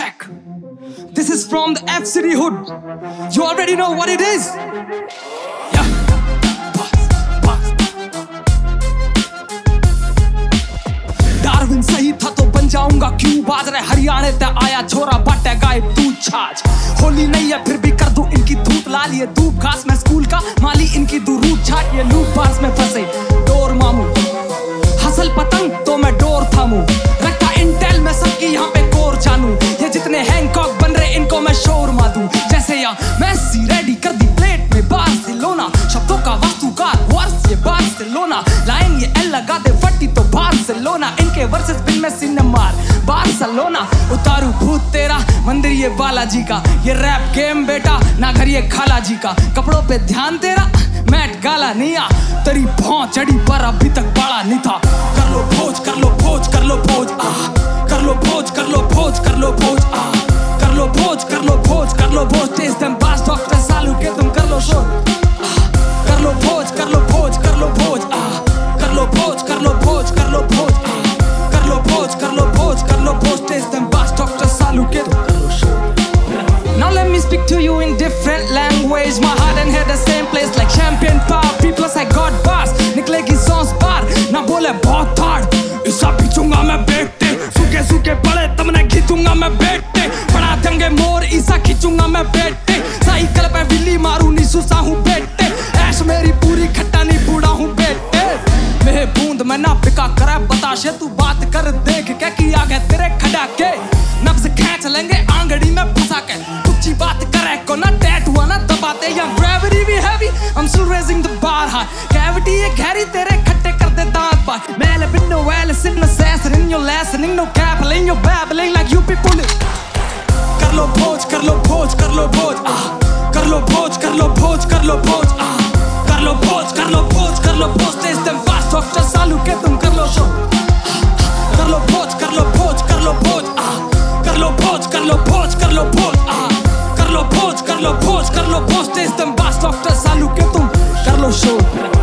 check. This is from the F City hood. You already know what it is. Yeah. Darwin सही था तो बन जाऊंगा क्यों बाज रहे हरियाणा ते आया छोरा बाटे गायब तू छाछ होली नहीं है फिर भी कर दूं इनकी धूप लाल ये धूप घास में स्कूल का माली इनकी दूरूप छाट ये लूप पास में फंसे डोर मामू हसल पतंग तो मैं डोर थामू रखा इंटेल में सबकी यहाँ पे कोर जानू ये जितने हैंकॉक बन रहे इनको मैं शोर मादू जैसे या मैसी रेडी कर दी प्लेट में बार्सिलोना शब्दों का वास्तुकार वर्स ये बार्सिलोना लाइन ये एल लगा दे फटी तो बार्सिलोना इनके वर्सेस बिन में सिनेमार बार्सिलोना उतारू भूत तेरा मंदिर ये बालाजी का ये रैप गेम बेटा ना घर ये खाला जी का कपड़ों पे ध्यान तेरा मैट गाला नहीं आ तेरी भौं चढ़ी पर अभी तक बड़ा नहीं था कर लो भोज कर लो भोज कर लो भोज कर लो भोज कर लो भोज कर लो भोज कर लो भोज कर लो भोज कर लो भोज टेस्ट देम बास डॉक्टर सालू के तुम कर लो शो कर लो भोज कर लो भोज कर लो भोज कर लो भोज कर लो भोज कर लो भोज कर लो भोज कर लो भोज कर लो भोज टेस्ट देम बास डॉक्टर सालू के तुम कर लो show Now let me speak to you in different language My heart and head the same place like champagne pop Plus I got bars निकलेगी सॉन्स बार ना बोले बहुत हार्ड इसा पीछूंगा मैं बेटे सूखे सूखे पड़े तुमने खींचूंगा मैं बेटे बना देंगे मोर इसा खींचूंगा मैं बेटे साइकिल पे बिल्ली मारू नहीं सुसा हूँ बेटे ऐश मेरी पूरी खट्टा नहीं बूढ़ा हूँ बेटे मेरे बूंद में ना बिका करे बताशे तू बात कर देख क्या किया गया तेरे खड़ा के नब्ज खींच लेंगे आंगड़ी में फंसा के कुछ बात करे को ना टैट हुआ ना दबाते या ग्रेविटी भी heavy I'm still raising the bar high cavity ये गहरी तेरे खट्टे कर दे दांत बार मैंने बिन्नो वैल सिन में sensor in your lesson no capping your babbling like you people कर लो भोज कर लो भोज कर लो भोज कर लो भोज कर लो भोज कर लो भोज कर लो भोज कर लो भोज कर लो भोज टेस्ट देम बास डॉक्टर सालू के तुम कर लो शो कर लो भोज कर लो भोज कर लो भोज कर लो भोज कर लो भोज कर लो भोज कर लो भोज कर लो भोज कर लो भोज टेस्ट देम बास डॉक्टर सालू के तुम कर लो शो